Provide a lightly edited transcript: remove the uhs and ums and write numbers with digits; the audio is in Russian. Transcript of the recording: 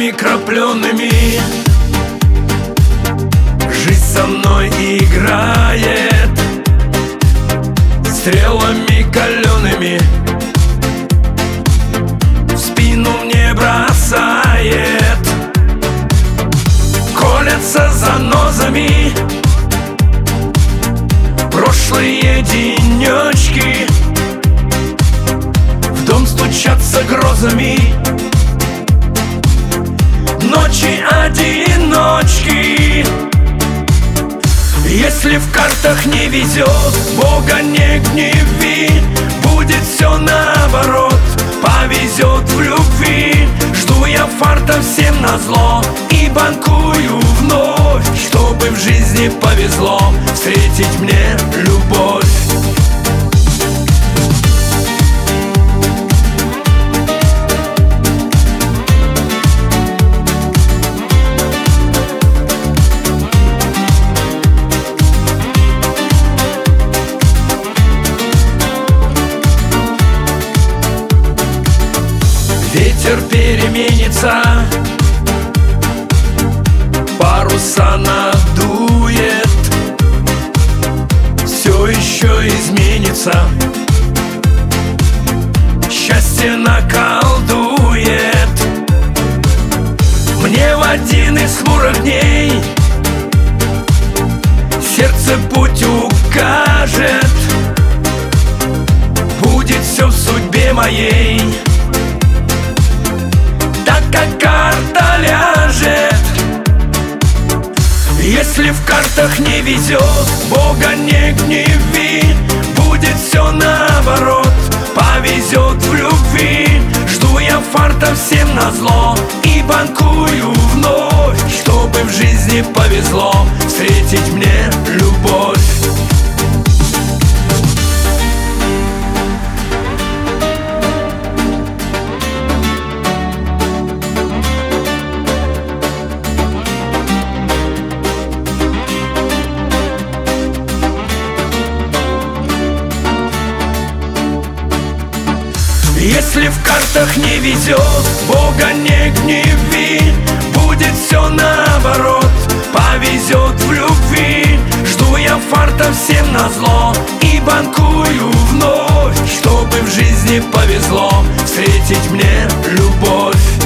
каплями крапленными жизнь со мной играет, стрелами калеными в спину мне бросает. Колятся занозами прошлые денечки, в дом стучатся грозами ночи-одиночки. Если в картах не везет, Бога не гневи, будет все наоборот, повезет в любви. Жду я фарта всем назло и банкую вновь, чтобы в жизни повезло встретить мне любовь. Ветер переменится, паруса надует, все еще изменится, счастье наколдует. Мне в один из хмурых дней сердце путь укажет, будет все в судьбе моей, как карта ляжет. Если в картах не везет, Бога не гневи, будет все наоборот, повезет в любви. Жду я фарта всем назло и банкую вновь, чтобы в жизни повезло встретить мне любовь. Если в картах не везет, Бога не гневи, будет все наоборот, повезет в любви. Жду я фарта всем назло и банкую вновь, чтобы в жизни повезло встретить мне любовь.